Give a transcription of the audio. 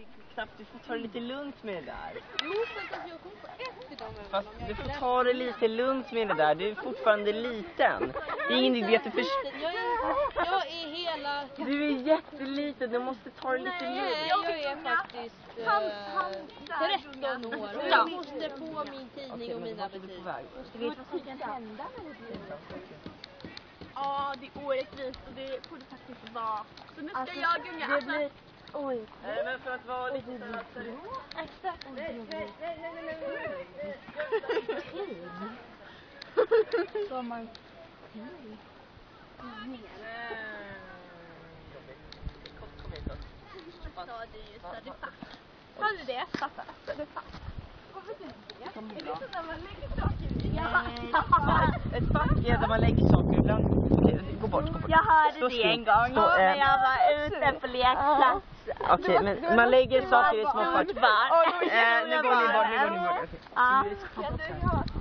knappt, du får ta det lite lugnt med det där. Jo, för att jag kommer få efter dem. Fast du får ta det lite lugnt med det där. Du är fortfarande liten. Det är ingen idé att du Jag är hela... Du är jätteliten, du måste ta det lite lugnt. Nej, jag är faktiskt 13 år och jag måste få min tidning och mina betyg. Du vet vad som kan hända när det blir Ja, det är orättvist och det får det faktiskt vara. Så nu ska jag gunga. det blir... Oj. Nej, men för att vara lite Exakt. Så man... Sa du ju Söderfast. Sa du det? Söderfast. Vad betyder det? Är det så när man lägger saker i? Ett fack är där man lägger saker ibland. Gå bort. Jag hörde det en gång när jag var ute på lekplats. Okej, men man lägger saker i små fack. Nu går ni bort. Ja.